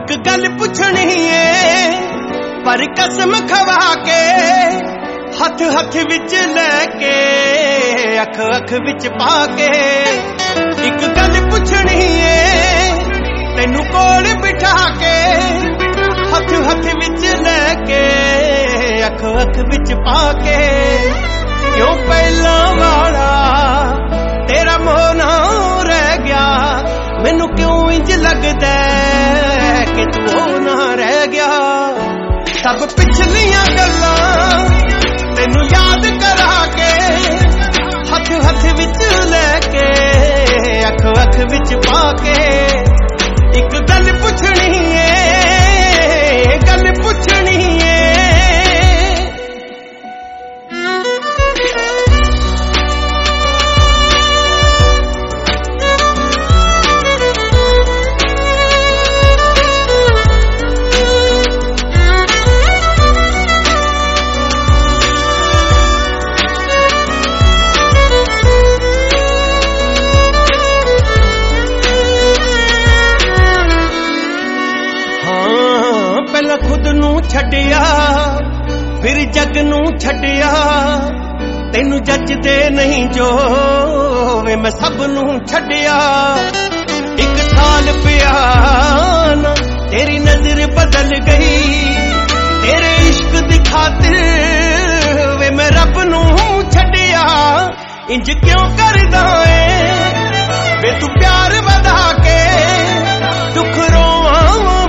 एक गल पुछनी है पर कसम खवा के हथ हथ विच लेके अख अख विच पाके एक गल पुछनी है तेनू कोल बिठा के हथ हथ विच लेके अख अख विच पाके क्यों पहला वाला तेरा मोह ना रह गया मैनू क्यों इंज लगदा कि तू ना रह गया सब पिछलियां गल्लां तेनू याद करा के हथ हथ विच लेके अख अख विच पाके एक गल पुछनी है गल पुछनी है पहला खुद नू छड्डिया फिर जग नू छड्डिया तेनू जचदे नहीं जो वे मैं सब नू छड्डिया एक साल पिया ना तेरी नजर बदल गई तेरे इश्क दी खातिर वे मैं रब नू छड्डिया इंज क्यों करदा है वे तू प्यार वधा के दुख रोवां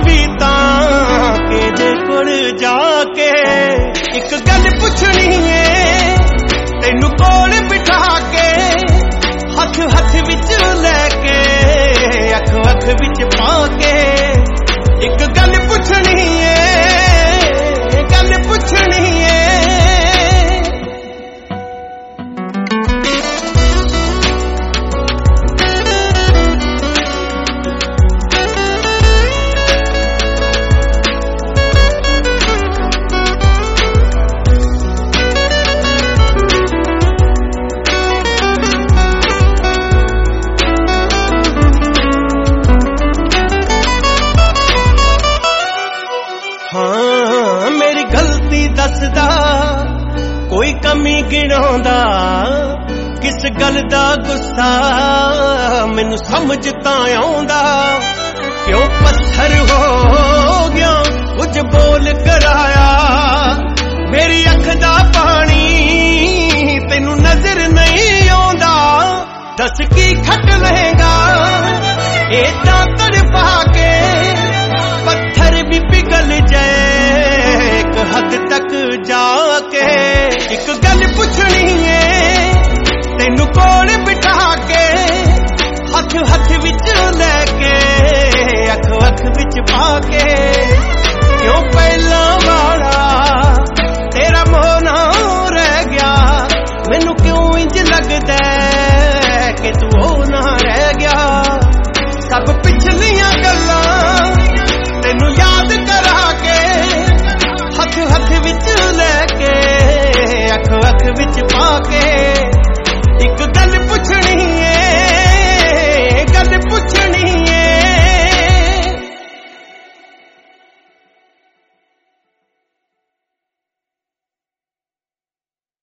जाके एक गल पुछनी है तेनू कोल बिठा के हथ हथ विच लेके अख अख विच पाके एक गल पुछनी है गल पुछनी है मेरी गलती दसदा कोई कमी गिणांदा किस गल दा गुस्सा मैनू समझ तां आउंदा क्यों पत्थर हो गया कुछ बोल कराया मेरी अख दा पानी तेनू नजर नहीं आउंदा दस की खट लहेगा इदां तड़पा के पत्थर भी पिघल जाए एक हद तक जाके एक गल पुछनी है तेनू कोल बिठा के हथ हथ विच लेके अख अख विच पाके